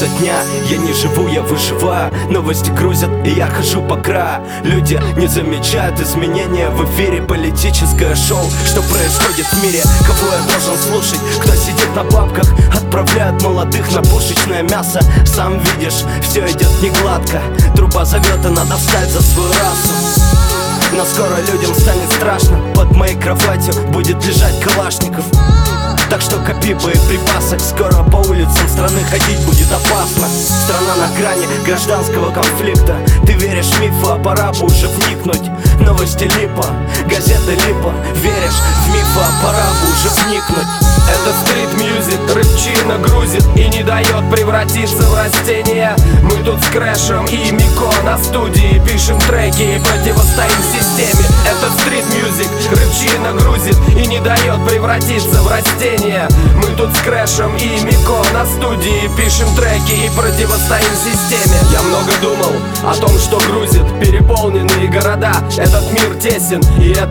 изо дня. Я не живу, я выживаю. Новости грузят, и я хожу по краю. Люди не замечают изменения в эфире. Политическое шоу, что происходит в мире. Кого я должен слушать? Кто сидит на бабках? Отправляют молодых на пушечное мясо. Сам видишь, все идет не гладко. Труба зовет, и надо встать за свою расу. Но скоро людям станет страшно. Под моей кроватью будет лежать Калашников. Так что копи боеприпасы. Скоро по улицам страны ходить будет опасно. Страна на грани гражданского конфликта. Ты веришь в мифы, а пора бы уже вникнуть. Новости липа, газеты липа. Веришь в мифы, а пора бы уже вникнуть. Это стрит-мьюзик, рыбчина грузит и не дает превратиться в растение. Мы тут с Крэшем и Мико на студии пишем треки и противостоим системе. Это стрит-мьюзик, рыбчина грузит и не дает превратиться в растение. Мы тут с Крэшем и Мико на студии пишем треки и противостоим системе. Я много думал о том, что грузит переполненные города. Этот мир тесен, и это